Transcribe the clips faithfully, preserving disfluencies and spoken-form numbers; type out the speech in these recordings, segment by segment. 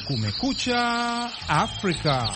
Kumekucha Afrika.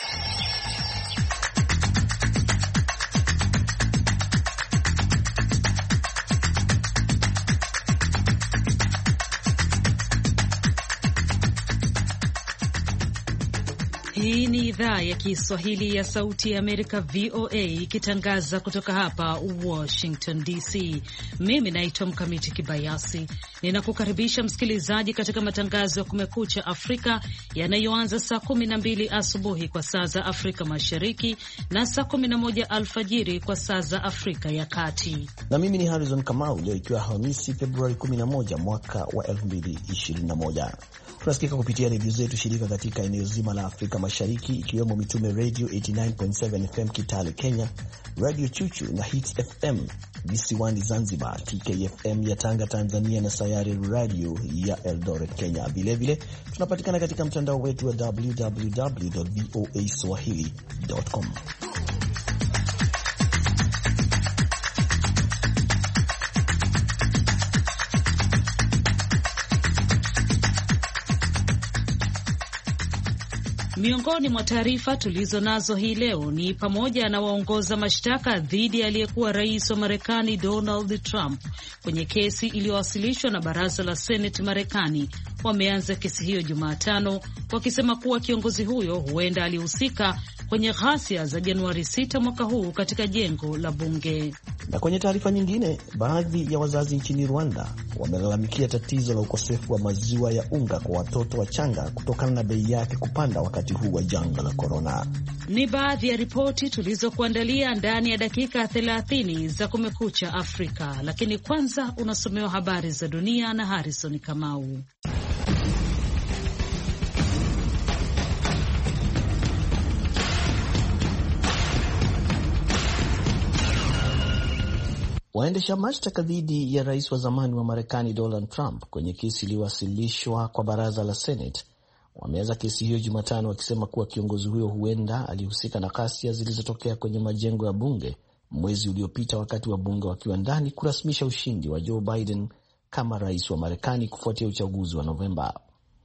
Hii ni idhaa ya Kiswahili ya Sauti ya Amerika, V O A, ikitangaza kutoka hapa Washington D C. Mimi naitwa Mkamiti Kibayasi. Ninakukaribisha msikilizaji katika matangazo ya Kumekucha Afrika yanayoanza saa kumi na mbili asubuhi kwa saa za Afrika Mashariki na saa kumi na moja alfajiri kwa saa za Afrika ya Kati. Na mimi ni Harrison Kamau. Leo ikiwa Alhamisi Februari kumi na moja mwaka wa elfu mbili ishirini na moja. Tunasikika kupitia redio zetu shirika katika eneo zima la Afrika Mashariki, ikiwemo Mitume Radio themanini na tisa nukta saba F M Kitale Kenya, Radio Chuchu na Hits F M visiwani Zanzibar, T K F M ya Tanga Tanzania na Sayari Radio ya Eldoret Kenya. Vilevile tunapatikana katika mtandao wetu wa w w w dot v o a swahili dot com. Miongoni mwa taarifa tulizo nazo hii leo ni pamoja na waongoza mashtaka dhidi ya aliyekuwa rais wa Marekani Donald Trump kwenye kesi iliyowasilishwa na baraza la Senate Marekani wameanza kesi hiyo Jumatano, wakisema kuwa kiongozi huyo huenda alihusika kwenye ghasia za Januari sita mwaka huu katika jengo la bunge. Na kwenye taarifa nyingine, baadhi ya wazazi nchini Rwanda wamelalamikia tatizo la ukosefu wa maziwa ya unga kwa watoto wachanga kutokana na bei yake kupanda wakati huu wa janga la korona. Ni baadhi ya ripoti tulizokuandalia ndani ya dakika thelathini za Kumekucha Afrika, lakini kwanza unasomewa habari za dunia na Harrison Kamau. Waendesha mashtaka dhidi ya rais wa zamani wa Marekani Donald Trump kwenye kesi iliyowasilishwa kwa baraza la Senate wameanza kesi hiyo Jumatano, wakisema kuwa kiongozi huyo huenda alihusika na ghasia zilizotokea kwenye majengo ya bunge mwezi uliopita, wakati wa bunge wakiwa ndani kurasmisha ushindi wa Joe Biden kama rais wa Marekani kufuatia uchaguzi wa Novemba.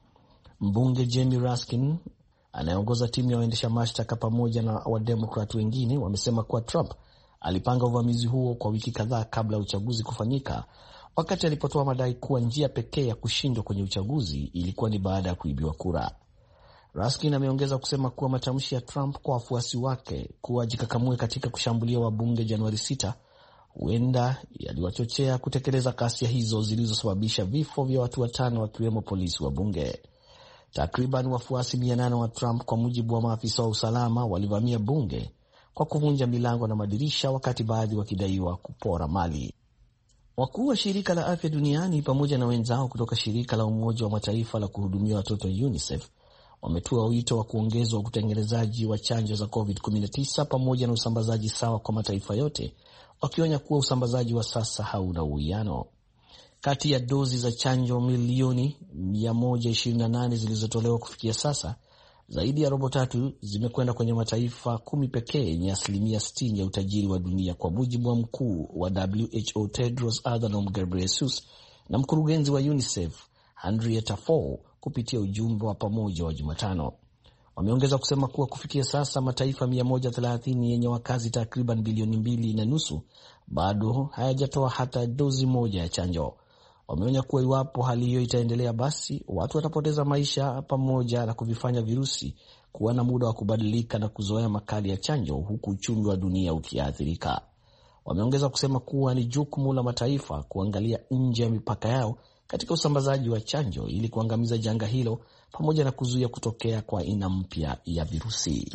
Mbunge Jamie Raskin anayeongoza timu ya waendesha mashtaka pamoja na wademokrat wengine wamesema kuwa Trump alipanga uvamizi huo kwa wiki kadhaa kabla ya uchaguzi kufanyika, wakati alipotoa madai kuwa njia pekee ya kushindwa kwenye uchaguzi ilikuwa ni baada ya kuibiwa kura. Raskin ameongeza kusema kuwa matamshi ya Trump kwa wafuasi wake kuwa jikakamue katika kushambulia wabunge Januari sita huenda yaliwachochea kutekeleza ghasia hizo zilizosababisha vifo vya watu watano, wakiwemo polisi wa bunge. Takriban wafuasi mia nane wa Trump, kwa mujibu wa maafisa wa usalama, walivamia bunge kwa kuvunja milango na madirisha, wakati baadhi wakidaiwa kupora mali. Wakuu wa shirika la afya duniani pamoja na wenzao kutoka shirika la Umoja wa Mataifa la kuhudumia watoto UNICEF wametoa wito wa kuongezwa utengenezaji wa chanjo za covid kumi na tisa pamoja na usambazaji sawa kwa mataifa yote, wakionya kuwa usambazaji wa sasa hauna uwiano. Kati ya dozi za chanjo milioni mia moja ishirini na nane zilizotolewa kufikia sasa, zaidi ya robo tatu zimekwenda kwenye mataifa kumi pekee yenye asilimia sitini ya utajiri wa dunia, kwa mujibu wa mkuu wa W H O Tedros Adhanom Ghebreyesus na mkurugenzi wa UNICEF Henrietta Fore kupitia ujumbe wa pamoja wa Jumatano. Wameongeza kusema kuwa kufikia sasa mataifa mia moja thelathini yenye wakazi takriban bilioni mbili na nusu bado hayajatoa hata dozi moja ya chanjo. Wameonya kuwa iwapo hali hiyo itaendelea, basi watu watapoteza maisha pamoja na kuvifanya virusi kuwa na muda wa kubadilika na kuzoea makali ya chanjo, huku uchumi wa dunia ukiathirika. Wameongeza kusema kuwa ni jukumu la mataifa kuangalia nje ya mipaka yao katika usambazaji wa chanjo ili kuangamiza janga hilo pamoja na kuzuia kutokea kwa aina mpya ya virusi.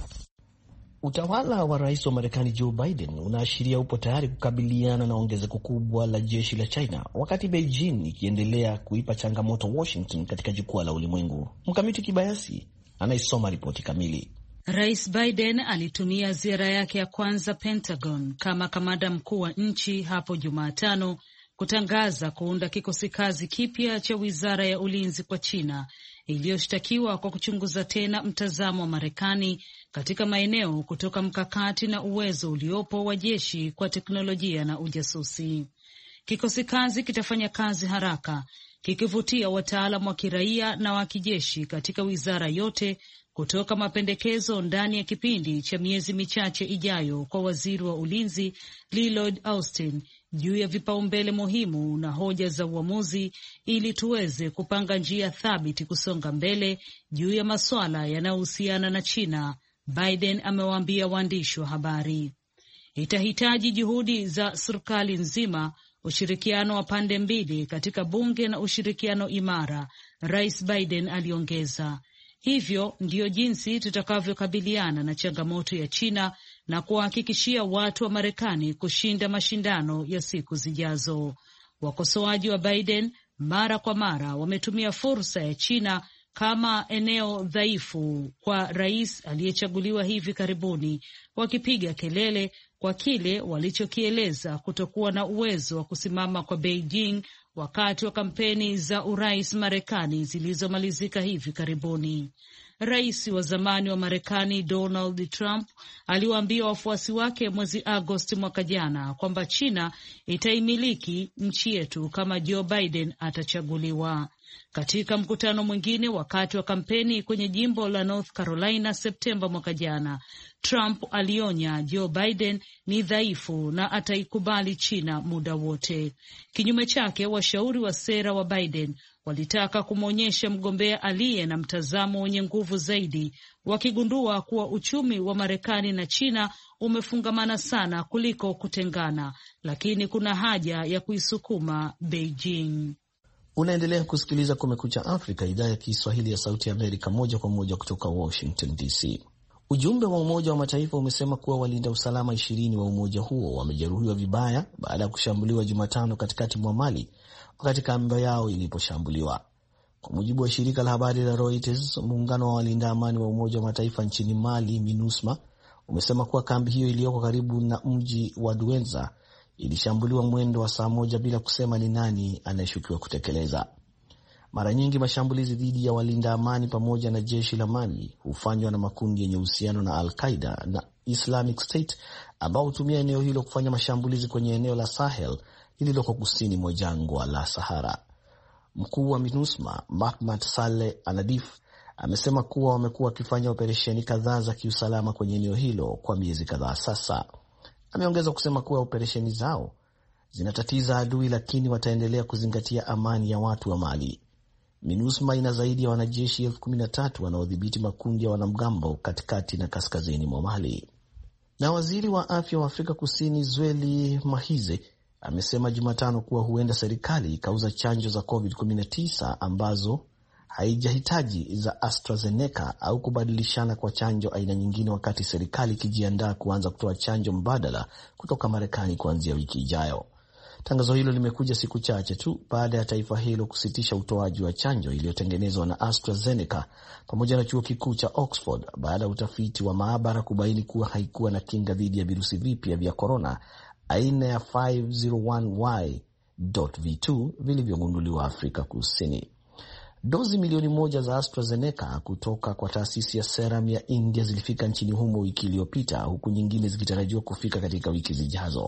Utawala wa rais wa Marekani Joe Biden unaashiria upo tayari kukabiliana na ongezeko kubwa la jeshi la China, wakati Beijing ikiendelea kuipa changamoto Washington katika jukwaa la ulimwengu. Mkamiti Kibayasi anaisoma ripoti kamili. Rais Biden alitumia ziara yake ya kwanza Pentagon kama kamanda mkuu wa nchi hapo Jumatano kutangaza kuunda kikosi kazi kipya cha wizara ya ulinzi kwa China iliyoshtakiwa kwa kuchunguza tena mtazamo wa Marekani katika maeneo kutoka mkakati na uwezo uliopo wa jeshi kwa teknolojia na ujasusi. Kikosi kazi kitafanya kazi haraka kikivutia wataalamu wa kiraia na wa kijeshi katika wizara yote kutoka mapendekezo ndani ya kipindi cha miezi michache ijayo kwa waziri wa ulinzi Lloyd Austin juu ya vipaumbele muhimu na hoja za uamuzi ili tuweze kupanga njia thabiti kusonga mbele juu ya masuala yanayohusiana na China, Biden amewaambia waandishi wa habari. Itahitaji juhudi za serikali nzima, ushirikiano wa pande mbili katika bunge na ushirikiano imara, Rais Biden aliongeza. Hivyo ndiyo jinsi tutakavyokabiliana na changamoto ya China na kuwahakikishia watu wa Marekani kushinda mashindano ya siku zijazo. Wakosoaji wa Biden mara kwa mara wametumia fursa ya China kama eneo dhaifu kwa rais aliyechaguliwa hivi karibuni, wakipiga kelele kwa kile walichokieleza kutokuwa na uwezo wa kusimama kwa Beijing wakati wa kampeni za urais Marekani zilizomalizika hivi karibuni. Rais wa zamani wa Marekani Donald Trump aliwaambia wafuasi wake mwezi Agosti mwaka jana kwamba China itaimiliki nchi yetu kama Joe Biden atachaguliwa. Katika mkutano mwingine wakati wa kampeni kwenye jimbo la North Carolina Septemba mwaka jana, Trump alionya Joe Biden ni dhaifu na ataikubali China muda wote. Kinyume chake, washauri wa sera wa Biden walitaka kumwonyesha mgombea aliye na mtazamo wenye nguvu zaidi, wakigundua kuwa uchumi wa Marekani na China umefungamana sana kuliko kutengana, lakini kuna haja ya kuisukuma Beijing. Unaendelea kusikiliza Kumekucha Afrika, idhaa ya Kiswahili ya Sauti ya Amerika, moja kwa moja kutoka Washington D C. Ujumbe wa Umoja wa Mataifa umesema kuwa walinda usalama ishirini wa umoja huo wamejeruhiwa vibaya baada ya kushambuliwa Jumatano katikati mwa Mali wakati kambi yao iliposhambuliwa. Kwa mujibu wa shirika la habari la Reuters, muungano wa walinda amani wa Umoja wa Mataifa nchini Mali, MINUSMA, umesema kuwa kambi hiyo iliyoko karibu na mji wa Douenza ilishambuliwa mwendo wa saa moja bila kusema ni nani anayeshukiwa kutekeleza. Mara nyingi mashambulizi dhidi ya walinda amani pamoja na jeshi la Mali hufanywa na makundi yenye uhusiano na Al-Qaeda na Islamic State ambao hutumia eneo hilo kufanya mashambulizi kwenye eneo la Sahel lililoko kusini mwa jangwa la Sahara. Mkuu wa MINUSMA Mahmad Saleh Anadif amesema kuwa wamekuwa wakifanya operesheni kadhaa za kiusalama kwenye eneo hilo kwa miezi kadhaa sasa. Ameongeza kusema kuwa operesheni zao zinatatiza adui, lakini wataendelea kuzingatia amani ya watu wa Mali. MINUSMA ina zaidi ya wanajeshi elfu kumi na tatu wanaodhibiti makundi ya wanamgambo katikati na kaskazini mwa Mali. Na waziri wa afya wa Afrika Kusini Zweli Mahize amesema Jumatano kuwa huenda serikali ikauza chanjo za covid kumi na tisa ambazo haijahitaji za AstraZeneca au kubadilishana kwa chanjo aina nyingine, wakati serikali ikijiandaa kuanza kutoa chanjo mbadala kutoka Marekani kuanzia wiki ijayo. Tangazo hilo limekuja siku chache tu baada ya taifa hilo kusitisha utoaji wa chanjo iliyotengenezwa na AstraZeneca pamoja na chuo kikuu cha Oxford baada ya utafiti wa maabara kubaini kuwa haikuwa na kinga dhidi ya virusi vipya vya korona aina ya five oh one Y V two vilivyogunduliwa Afrika Kusini. Dozi milioni moja za AstraZeneca kutoka kwa taasisi ya Serum ya India zilifika nchini humo wiki iliyopita, huku nyingine zikitarajiwa kufika katika wiki zijazo.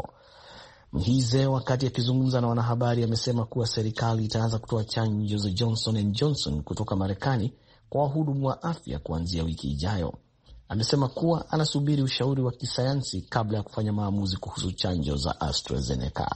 Mhize, wakati akizungumza na wanahabari, amesema kuwa serikali itaanza kutoa chanjo za Johnson and Johnson kutoka Marekani kwa wahudumu wa afya kuanzia wiki ijayo. Amesema kuwa anasubiri ushauri wa kisayansi kabla ya kufanya maamuzi kuhusu chanjo za AstraZeneca.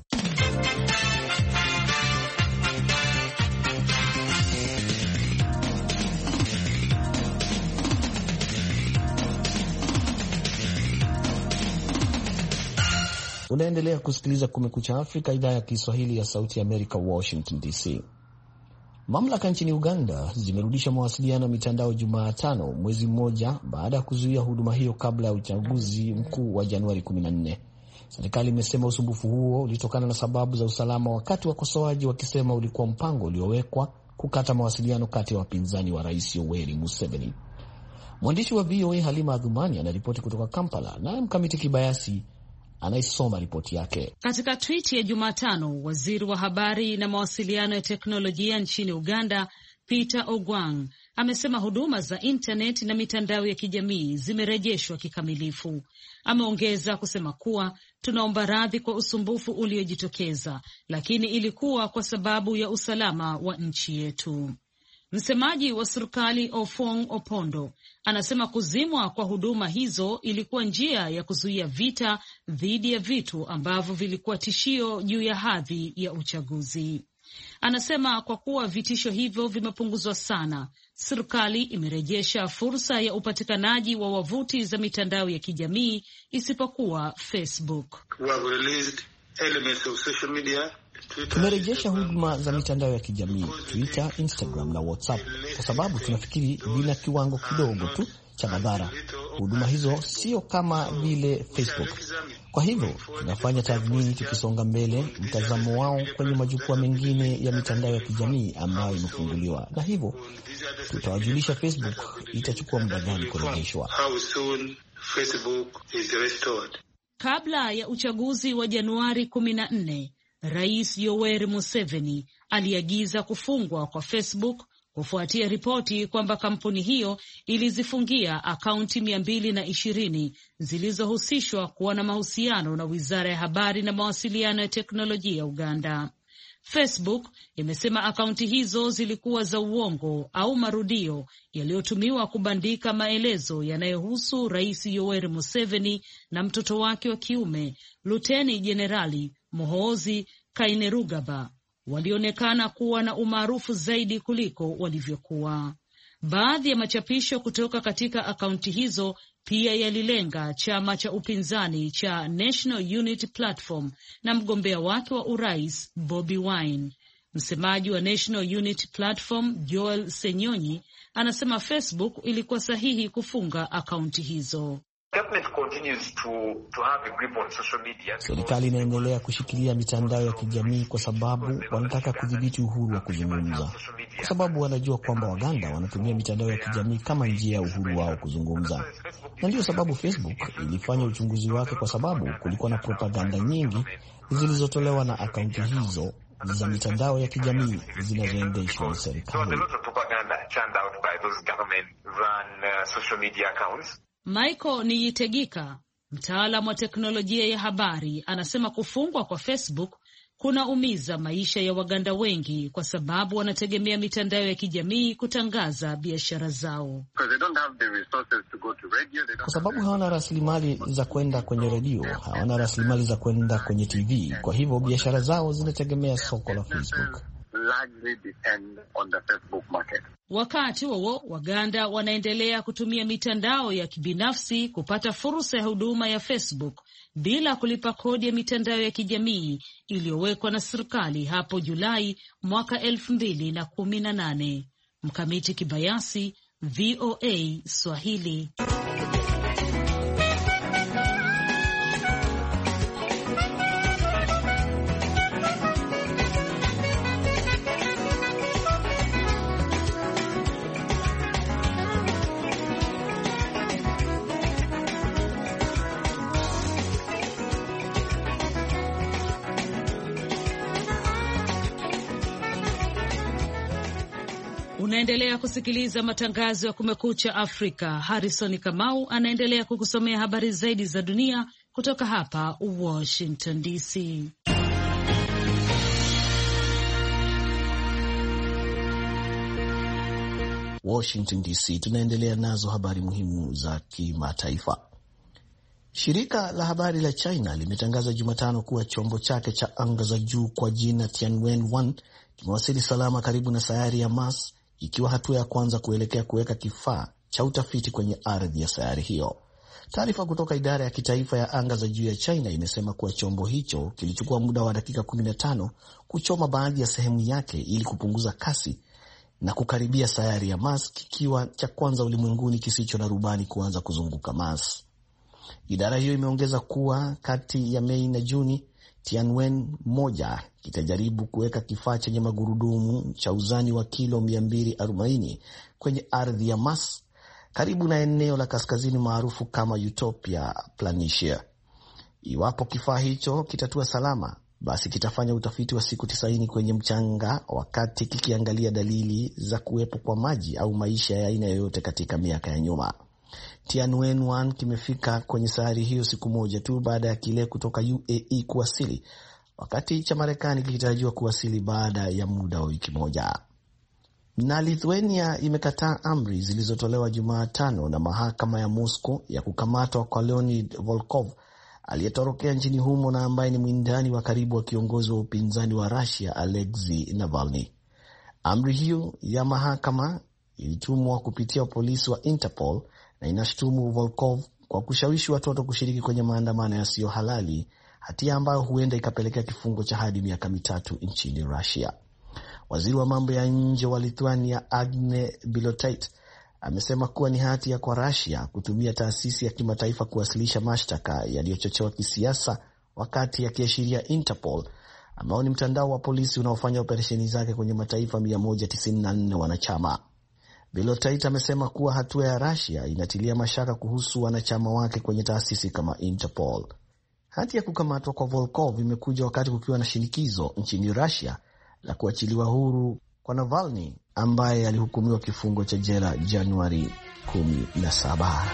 Unaendelea kusikiliza Kumekucha Afrika, idhaa ya Kiswahili ya Sauti ya Amerika, Washington D C. Mamlaka nchini Uganda zimerudisha mawasiliano ya mitandao Jumatano, mwezi mmoja baada ya kuzuia huduma hiyo kabla ya uchaguzi mkuu wa Januari kumi na nne. Serikali imesema usumbufu huo ulitokana na sababu za usalama, wakati wakosoaji wakisema ulikuwa mpango uliowekwa kukata mawasiliano kati ya wapinzani wa Rais Yoweri Museveni. Mwandishi wa V O A Halima Adhumani anaripoti kutoka Kampala, naye Mkamiti Kibayasi anaisoma ripoti yake. Katika tweet ya Jumatano, waziri wa habari na mawasiliano ya teknolojia nchini Uganda Peter Ogwang amesema huduma za internet na mitandao ya kijamii zimerejeshwa kikamilifu. Ameongeza kusema kuwa tunaomba radhi kwa usumbufu uliojitokeza, lakini ilikuwa kwa sababu ya usalama wa nchi yetu. Msemaji wa serikali Ofong Opondo anasema kuzimwa kwa huduma hizo ilikuwa njia ya kuzuia vita dhidi ya vitu ambavyo vilikuwa tishio juu ya hadhi ya uchaguzi. Anasema kwa kuwa vitisho hivyo vimepunguzwa sana, serikali imerejesha fursa ya upatikanaji wa wavuti za mitandao ya kijamii isipokuwa Facebook. Tumerejesha huduma za mitandao ya kijamii Twitter, Instagram na WhatsApp kwa sababu tunafikiri vina kiwango kidogo tu cha madhara. Huduma hizo sio kama vile Facebook. Kwa hivyo tunafanya tathmini tukisonga mbele mtazamo wao kwenye majukwaa mengine ya mitandao ya kijamii ambayo imefunguliwa, na hivyo tutawajulisha Facebook itachukua muda gani kurejeshwa. Kabla ya uchaguzi wa Januari kumi na nne, Rais Yoweri Museveni aliagiza kufungwa kwa Facebook kufuatia ripoti kwamba kampuni hiyo ilizifungia akaunti mia mbili na ishirini zilizohusishwa kuwa na mahusiano na Wizara ya Habari na Mawasiliano ya Teknolojia ya Uganda. Facebook imesema akaunti hizo zilikuwa za uongo au marudio yaliyotumiwa kubandika maelezo yanayohusu Rais Yoweri Museveni na mtoto wake wa kiume, Luteni Jenerali Muhoozi Kainerugaba, walionekana kuwa na umaarufu zaidi kuliko walivyokuwa. Baadhi ya machapisho kutoka katika akaunti hizo pia yalilenga chama cha upinzani cha National Unity Platform na mgombea wake wa urais Bobi Wine. Msemaji wa National Unity Platform Joel Senyonyi anasema Facebook ilikuwa sahihi kufunga akaunti hizo. Serikali inaendelea kushikilia mitandao ya kijamii kwa sababu wanataka kudhibiti uhuru wa kuzungumza, kwa sababu wanajua kwamba Waganda wanatumia mitandao ya kijamii kama njia ya uhuru wao kuzungumza. Na ndiyo sababu Facebook ilifanya uchunguzi wake, kwa sababu kulikuwa na propaganda nyingi zilizotolewa na akaunti hizo za mitandao ya kijamii zinazoendeshwa na serikali. Michael Niyitegeka, mtaalamu wa teknolojia ya habari, anasema kufungwa kwa Facebook kunaumiza maisha ya Waganda wengi kwa sababu wanategemea mitandao ya kijamii kutangaza biashara zao. Kwa sababu hawana rasilimali za kwenda kwenye redio, hawana rasilimali za kwenda kwenye T V, kwa hivyo biashara zao zinategemea soko la Facebook. Wakati huo Waganda wanaendelea kutumia mitandao ya kibinafsi kupata fursa ya huduma ya Facebook bila kulipa kodi ya mitandao ya kijamii iliyowekwa na serikali hapo Julai mwaka elfu mbili na kumi na nane. Mkamiti Kibayasi, V O A Swahili. Unaendelea kusikiliza matangazo ya Kumekucha Afrika. Harrison Kamau anaendelea kukusomea habari zaidi za dunia kutoka hapa Washington D C. Washington D C, tunaendelea nazo habari muhimu za kimataifa. Shirika la habari la China limetangaza Jumatano kuwa chombo chake cha anga za juu kwa jina Tianwen moja kimewasili salama karibu na sayari ya Mars, ikiwa hatua ya kwanza kuelekea kuweka kifaa cha utafiti kwenye ardhi ya sayari hiyo. Taarifa kutoka idara ya kitaifa ya anga za juu ya China imesema kuwa chombo hicho kilichukua muda wa dakika kumi na tano kuchoma baadhi ya sehemu yake ili kupunguza kasi na kukaribia sayari ya Mars, kikiwa cha kwanza ulimwenguni kisicho na rubani kuanza kuzunguka Mars. Idara hiyo imeongeza kuwa kati ya Mei na Juni, Tianwen moja kitajaribu kuweka kifaa chenye magurudumu cha uzani wa kilo mia mbili arobaini kwenye ardhi ya Mars karibu na eneo la kaskazini maarufu kama Utopia Planitia. Iwapo kifaa hicho kitatua salama, basi kitafanya utafiti wa siku tisaini kwenye mchanga wakati kikiangalia dalili za kuwepo kwa maji au maisha ya aina yoyote katika miaka ya nyuma. Tianwen moja kimefika kwenye sayari hiyo siku moja tu baada ya kile kutoka U A E kuwasili, wakati cha Marekani kikitarajiwa kuwasili baada ya muda wa wiki moja. Na Lithuania imekataa amri zilizotolewa Jumatano na mahakama ya Moscow ya kukamatwa kwa Leonid Volkov aliyetorokea nchini humo na ambaye ni mwindani wa karibu wa kiongozi wa upinzani wa Russia Alexei Navalny. Amri hiyo ya mahakama ilitumwa kupitia polisi wa Interpol na inashutumu Volkov kwa kushawishi watoto kushiriki kwenye maandamano yasiyo halali, hatia ambayo huenda ikapelekea kifungo cha hadi miaka mitatu nchini Russia. Waziri wa mambo ya nje wa Lithuania Agne Bilotait amesema kuwa ni hatia kwa Russia kutumia taasisi ya kimataifa kuwasilisha mashtaka yaliyochochewa kisiasa, wakati akiashiria Interpol ambao ni mtandao wa polisi unaofanya operesheni zake kwenye mataifa mia moja tisini na nne wanachama. Bilotait amesema kuwa hatua ya Russia inatilia mashaka kuhusu wanachama wake kwenye taasisi kama Interpol. Hati ya kukamatwa kwa Volkov imekuja wakati kukiwa na shinikizo nchini Russia la kuachiliwa huru kwa Navalny ambaye alihukumiwa kifungo cha jela Januari kumi na saba.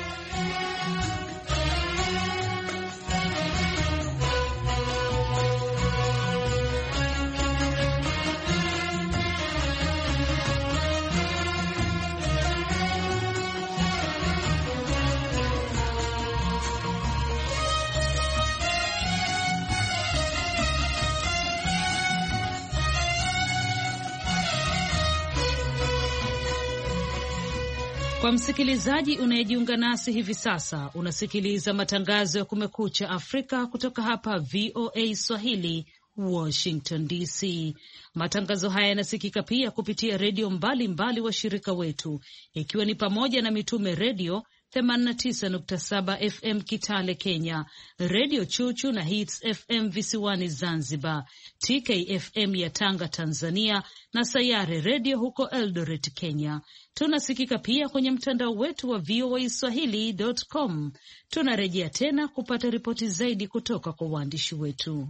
Kwa msikilizaji unayejiunga nasi hivi sasa, unasikiliza matangazo ya Kumekucha Afrika kutoka hapa V O A Swahili, Washington D C. Matangazo haya yanasikika pia kupitia redio mbalimbali wa shirika wetu, ikiwa ni pamoja na Mitume Redio themanini na tisa nukta saba F M Kitale Kenya, Redio Chuchu na Hits F M visiwani Zanzibar, T K F M ya Tanga Tanzania, na Sayare Redio huko Eldoret Kenya. Tunasikika pia kwenye mtandao wetu wa V O A Swahili dot com. Tunarejea tena kupata ripoti zaidi kutoka kwa waandishi wetu.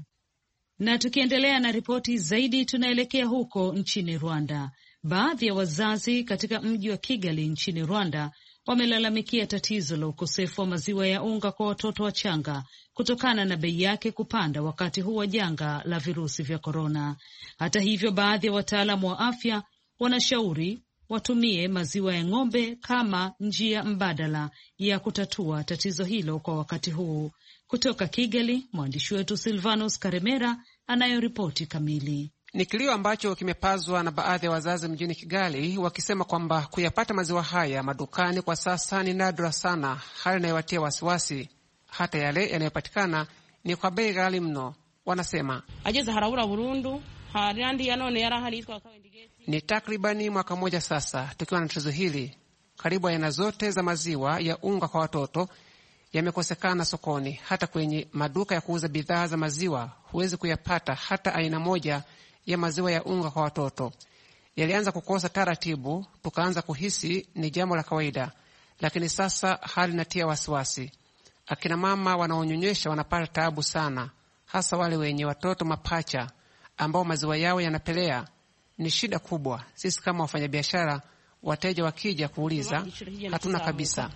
Na tukiendelea na ripoti zaidi, tunaelekea huko nchini Rwanda. Baadhi ya wazazi katika mji wa Kigali nchini Rwanda wamelalamikia tatizo la ukosefu wa maziwa ya unga kwa watoto wachanga kutokana na bei yake kupanda wakati huu wa janga la virusi vya korona. Hata hivyo, baadhi ya wataalamu wa afya wanashauri watumie maziwa ya ng'ombe kama njia mbadala ya kutatua tatizo hilo kwa wakati huu. Kutoka Kigali, mwandishi wetu Silvanus Karemera anayo ripoti kamili. Ni kilio ambacho kimepazwa na baadhi ya wazazi mjini Kigali, wakisema kwamba kuyapata maziwa haya madukani kwa sasa ni nadra sana, hali inayowatia wasiwasi. Hata yale yanayopatikana ni kwa bei ghali mno. Wanasema ageze harabura burundu harandi yanone yaraharitwa kawendigesi. Ni takribani mwaka mmoja sasa tukiwa na tatizo hili. Karibu aina zote za maziwa ya unga kwa watoto yamekosekana sokoni. Hata kwenye maduka ya kuuza bidhaa za maziwa huwezi kuyapata hata aina moja ya maziwa ya unga kwa watoto. Yalianza kukosa taratibu, tukaanza kuhisi ni jambo la kawaida, lakini sasa hali inatia wasiwasi. Akina mama wanaonyonyesha wanapata taabu sana, hasa wale wenye watoto mapacha ambao maziwa yao yanapelea. Ni shida kubwa. Sisi kama wafanyabiashara, wateja wakija kuuliza, hatuna kabisa.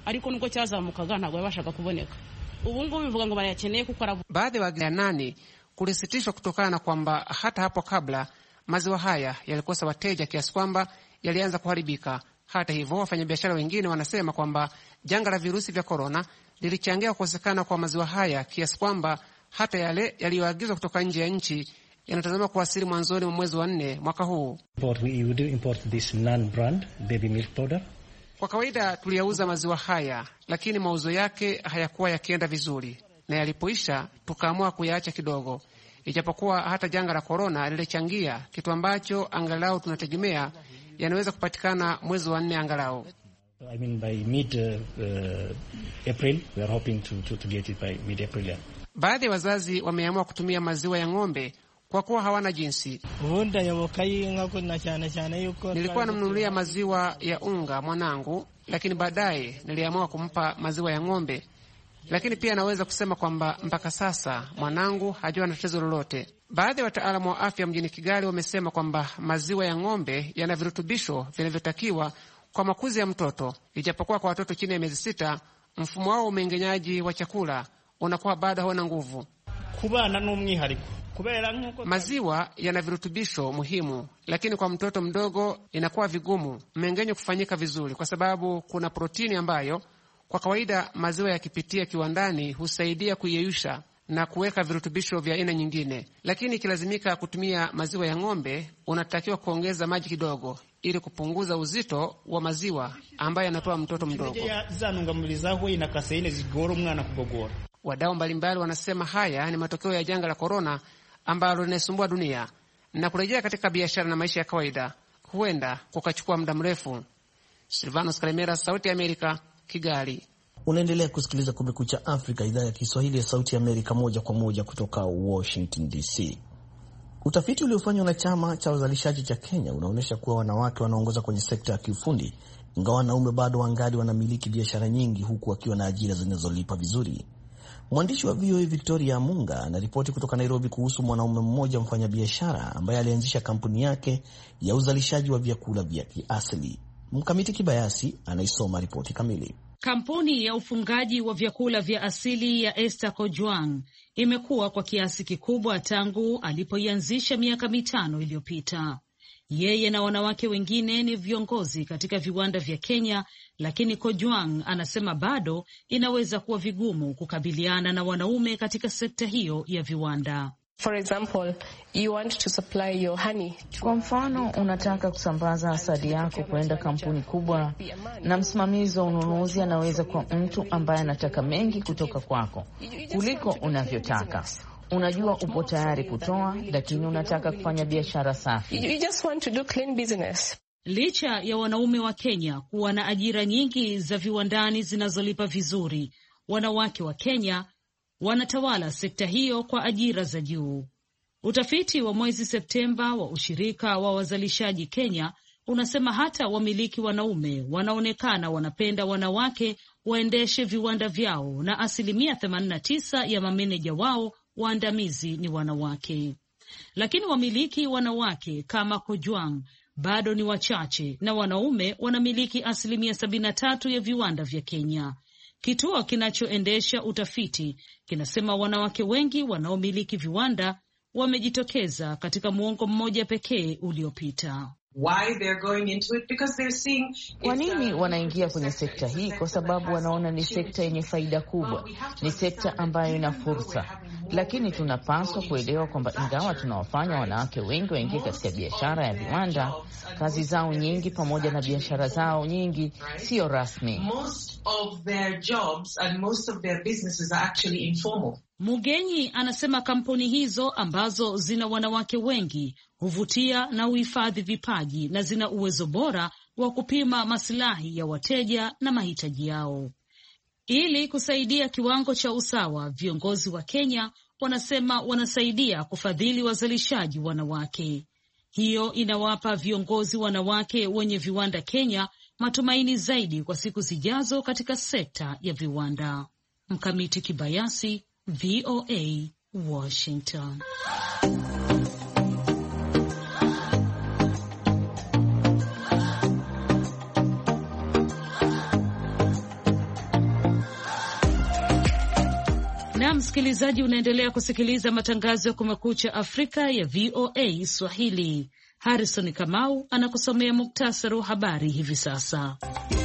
Baadhi ya nani kulisitishwa kutokana na kwamba hata hapo kabla maziwa haya yalikosa wateja kiasi kwamba yalianza kuharibika. Hata hivyo, wafanyabiashara wengine wanasema kwamba janga la virusi vya korona lilichangia kukosekana kwa maziwa haya kiasi kwamba hata yale yaliyoagizwa kutoka nje ya nchi yanatazama kuwasili mwanzoni mwa mwezi wa nne mwaka huu. Kwa kawaida tuliyauza maziwa haya, lakini mauzo yake hayakuwa yakienda vizuri, na yalipoisha tukaamua kuyaacha kidogo, ijapokuwa hata janga la korona lilichangia, kitu ambacho angalau tunategemea yanaweza kupatikana mwezi wa nne angalau. I mean by mid uh, uh, April we are hoping to, to, to get it by mid April. Yeah. Baadhi ya wazazi wameamua kutumia maziwa ya ng'ombe kwa kuwa hawana jinsi. Nilikuwa namnunulia maziwa ya unga mwanangu, lakini baadaye niliamua kumpa maziwa ya ng'ombe. lakini pia anaweza kusema kwamba mpaka sasa mwanangu hajua na tatizo lolote. Baadhi ya wataalamu wa afya mjini Kigali wamesema kwamba maziwa ya ng'ombe yana virutubisho vinavyotakiwa kwa makuzi ya mtoto, ijapokuwa kwa watoto chini ya miezi sita mfumo wao umeng'enyaji wa chakula unakuwa bado hauna nguvu. Kubana n'umwihariko. Maziwa yana virutubisho muhimu, lakini kwa mtoto mdogo inakuwa vigumu mmeng'enyo kufanyika vizuri, kwa sababu kuna protini ambayo kwa kawaida maziwa yakipitia kiwandani husaidia kuyeyusha na kuweka virutubisho vya aina nyingine. Lakini ikilazimika kutumia maziwa ya ng'ombe, unatakiwa kuongeza maji kidogo ili kupunguza uzito wa maziwa ambayo yanatoa mtoto mdogo. Wadau mbalimbali wanasema haya ni matokeo ya janga la korona ambalo linasumbua dunia, na kurejea katika biashara na maisha ya kawaida huenda kukachukua muda mrefu. Silvanos Kalemera, Sauti ya Amerika, Kigali. Unaendelea kusikiliza Kumekucha Afrika, idhaa ya Kiswahili ya Sauti ya Amerika, moja kwa moja kutoka Washington D C. Utafiti uliofanywa na chama cha wazalishaji cha Kenya unaonyesha kuwa wanawake wanaongoza kwenye sekta ya kiufundi, ingawa wanaume bado wangali wanamiliki biashara nyingi, huku wakiwa na ajira zinazolipa vizuri. Mwandishi wa V O A Victoria Munga anaripoti kutoka Nairobi kuhusu mwanaume mmoja mfanyabiashara ambaye alianzisha kampuni yake ya uzalishaji wa vyakula vya kiasili. Mkamiti Kibayasi anaisoma ripoti kamili. Kampuni ya ufungaji wa vyakula vya asili ya Esther Kojwang imekuwa kwa kiasi kikubwa tangu alipoianzisha miaka mitano iliyopita. Yeye na wanawake wengine ni viongozi katika viwanda vya Kenya, lakini Kojwang anasema bado inaweza kuwa vigumu kukabiliana na wanaume katika sekta hiyo ya viwanda. For example, you want to supply your honey. Kwa mfano, unataka kusambaza asali yako kwenda kampuni kubwa, na msimamizi wa ununuzi anaweza kuwa mtu ambaye anataka mengi kutoka kwako kuliko unavyotaka. Unajua upo tayari kutoa, lakini unataka kufanya biashara safi. You just want to do clean business. Licha ya wanaume wa Kenya kuwa na ajira nyingi za viwandani zinazolipa vizuri, wanawake wa Kenya wanatawala sekta hiyo kwa ajira za juu. Utafiti wa mwezi Septemba wa ushirika wa wazalishaji Kenya unasema hata wamiliki wanaume wanaonekana wanapenda wanawake waendeshe viwanda vyao, na asilimia themanini na tisa ya mameneja wao waandamizi ni wanawake. Lakini wamiliki wanawake kama Kojwang bado ni wachache, na wanaume wanamiliki asilimia sabini na tatu ya viwanda vya Kenya. Kituo kinachoendesha utafiti kinasema wanawake wengi wanaomiliki viwanda wamejitokeza katika muongo mmoja pekee uliopita. Why they're going into it? Because they're seeing. Kwa nini wanaingia kwenye sekta hii? Kwa sababu wanaona ni sekta yenye faida kubwa, ni sekta ambayo ina fursa. Lakini tunapaswa kuelewa kwamba ingawa tunawafanya wanawake wengi waingie katika biashara ya viwanda, kazi zao nyingi pamoja na biashara zao nyingi sio rasmi. Most of their jobs and most of their businesses are actually informal. Mugenyi anasema kampuni hizo ambazo zina wanawake wengi huvutia na uhifadhi vipaji na zina uwezo bora wa kupima maslahi ya wateja na mahitaji yao. Ili kusaidia kiwango cha usawa, viongozi wa Kenya wanasema wanasaidia kufadhili wazalishaji wanawake. Hiyo inawapa viongozi wanawake wenye viwanda Kenya matumaini zaidi kwa siku zijazo katika sekta ya viwanda. Mkamiti Kibayasi, V O A, Washington. Na msikilizaji, unaendelea kusikiliza matangazo ya Kumekucha Afrika ya V O A Swahili. Harrison Kamau anakusomea muktasari wa habari hivi sasa.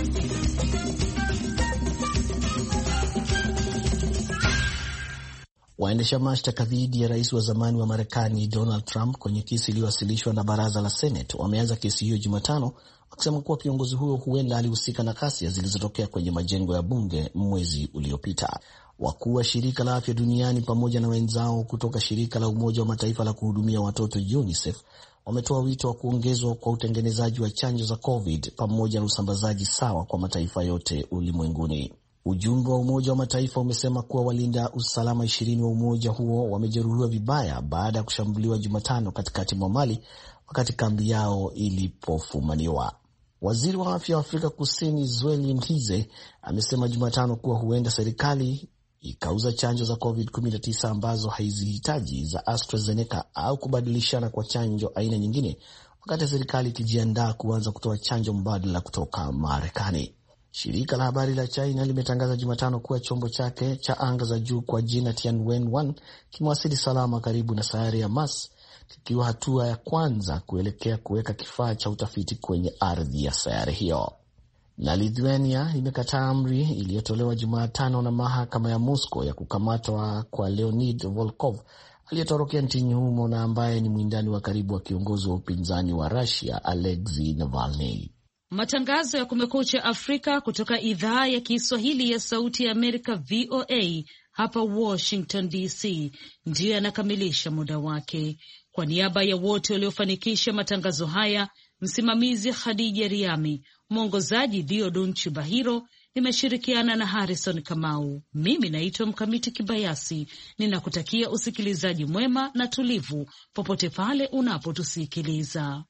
Waendesha mashtaka dhidi ya rais wa zamani wa Marekani Donald Trump kwenye kesi iliyowasilishwa na baraza la Senate wameanza kesi hiyo Jumatano, wakisema kuwa kiongozi huyo huenda alihusika na ghasia zilizotokea kwenye majengo ya bunge mwezi uliopita. Wakuu wa shirika la afya duniani pamoja na wenzao kutoka shirika la Umoja wa Mataifa la kuhudumia watoto UNICEF wametoa wito wa kuongezwa kwa utengenezaji wa chanjo za COVID pamoja na usambazaji sawa kwa mataifa yote ulimwenguni. Ujumbe wa Umoja wa Mataifa umesema kuwa walinda usalama ishirini wa umoja huo wamejeruhiwa vibaya baada ya kushambuliwa Jumatano katikati mwa Mali wakati kambi yao ilipofumaniwa. Waziri wa afya wa Afrika Kusini Zweli Mkhize amesema Jumatano kuwa huenda serikali ikauza chanjo za covid kumi na tisa ambazo haizihitaji za AstraZeneca au kubadilishana kwa chanjo aina nyingine, wakati serikali ikijiandaa kuanza kutoa chanjo mbadala kutoka Marekani. Shirika la habari la China limetangaza Jumatano kuwa chombo chake cha anga za juu kwa jina Tianwen moja kimewasili salama karibu na sayari ya Mars, kikiwa hatua ya kwanza kuelekea kuweka kifaa cha utafiti kwenye ardhi ya sayari hiyo. Na Lithuania imekataa amri iliyotolewa Jumatano na mahakama ya Moscow ya kukamatwa kwa Leonid Volkov aliyetorokea nchini humo na ambaye ni mwindani wa karibu wa kiongozi wa upinzani wa Russia Alexei Navalny. Matangazo ya Kumekucha Afrika kutoka idhaa ya Kiswahili ya Sauti ya Amerika V O A hapa Washington D C ndiyo yanakamilisha muda wake. Kwa niaba ya wote waliofanikisha matangazo haya, msimamizi Khadija Riami, mwongozaji Diodun Chubahiro, nimeshirikiana na Harrison Kamau. Mimi naitwa Mkamiti Kibayasi. Ninakutakia usikilizaji mwema na tulivu popote pale unapotusikiliza.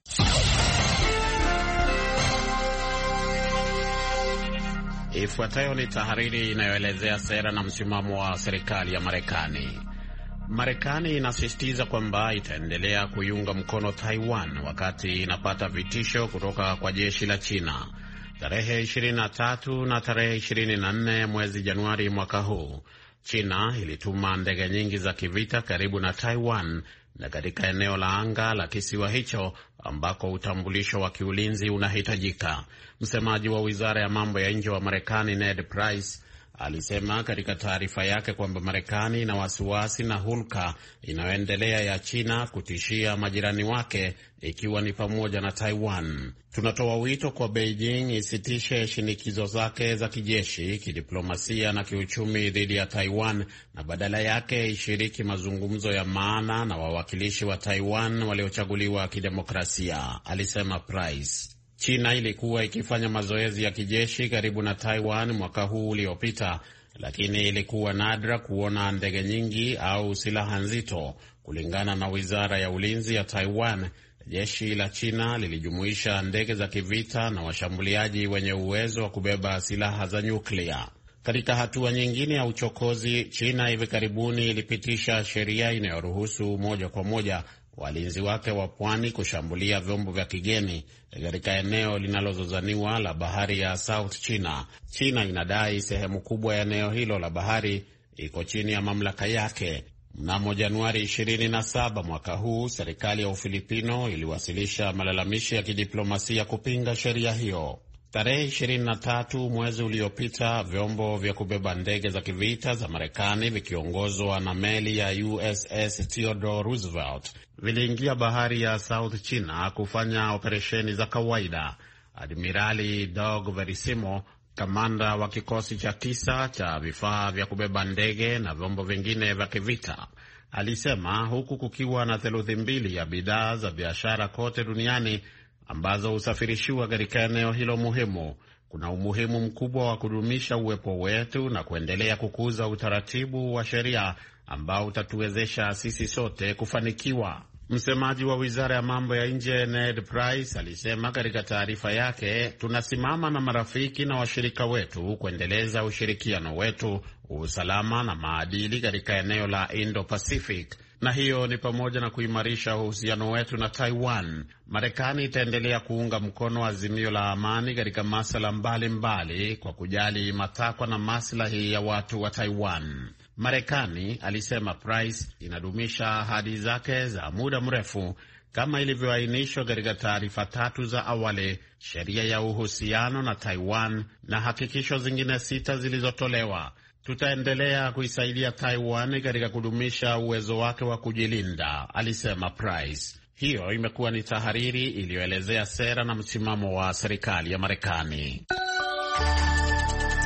Ifuatayo ni tahariri inayoelezea sera na msimamo wa serikali ya Marekani. Marekani inasisitiza kwamba itaendelea kuiunga mkono Taiwan wakati inapata vitisho kutoka kwa jeshi la China. Tarehe ishirini na tatu na tarehe ishirini na nne mwezi Januari mwaka huu, China ilituma ndege nyingi za kivita karibu na Taiwan na katika eneo la anga la kisiwa hicho ambako utambulisho wa kiulinzi unahitajika. Msemaji wa Wizara ya Mambo ya Nje wa Marekani Ned Price alisema katika taarifa yake kwamba Marekani ina wasiwasi na hulka inayoendelea ya China kutishia majirani wake, ikiwa ni pamoja na Taiwan. Tunatoa wito kwa Beijing isitishe shinikizo zake za kijeshi, kidiplomasia na kiuchumi dhidi ya Taiwan na badala yake ishiriki mazungumzo ya maana na wawakilishi wa Taiwan waliochaguliwa kidemokrasia, alisema Price. China ilikuwa ikifanya mazoezi ya kijeshi karibu na Taiwan mwaka huu uliopita, lakini ilikuwa nadra kuona ndege nyingi au silaha nzito. Kulingana na Wizara ya Ulinzi ya Taiwan, jeshi la China lilijumuisha ndege za kivita na washambuliaji wenye uwezo wa kubeba silaha za nyuklia. Katika hatua nyingine ya uchokozi, China hivi karibuni ilipitisha sheria inayoruhusu moja kwa moja walinzi wake wa pwani kushambulia vyombo vya kigeni katika eneo linalozozaniwa la bahari ya South China. China inadai sehemu kubwa ya eneo hilo la bahari iko chini ya mamlaka yake. Mnamo Januari ishirini na saba mwaka huu, serikali ya Ufilipino iliwasilisha malalamishi ya kidiplomasia kupinga sheria hiyo. Tarehe ishirini na tatu mwezi uliopita, vyombo vya kubeba ndege za kivita za Marekani vikiongozwa na meli ya U S S Theodore Roosevelt viliingia bahari ya South China kufanya operesheni za kawaida. Admirali Doug Verisimo, kamanda wa kikosi cha tisa cha vifaa vya kubeba ndege na vyombo vingine vya kivita, alisema huku kukiwa na theluthi mbili ya bidhaa za biashara kote duniani ambazo husafirishiwa katika eneo hilo muhimu, kuna umuhimu mkubwa wa kudumisha uwepo wetu na kuendelea kukuza utaratibu wa sheria ambao utatuwezesha sisi sote kufanikiwa. Msemaji wa Wizara ya Mambo ya Nje Ned Price alisema katika taarifa yake, tunasimama na marafiki na washirika wetu kuendeleza ushirikiano wetu, usalama na maadili katika eneo la Indo-Pacific, na hiyo ni pamoja na kuimarisha uhusiano wetu na Taiwan. Marekani itaendelea kuunga mkono azimio la amani katika masuala mbalimbali kwa kujali matakwa na maslahi ya watu wa Taiwan. Marekani, alisema Price, inadumisha ahadi zake za muda mrefu kama ilivyoainishwa katika taarifa tatu za awali, sheria ya uhusiano na Taiwan na hakikisho zingine sita zilizotolewa. Tutaendelea kuisaidia Taiwan katika kudumisha uwezo wake wa kujilinda, alisema Price. Hiyo imekuwa ni tahariri iliyoelezea sera na msimamo wa serikali ya Marekani.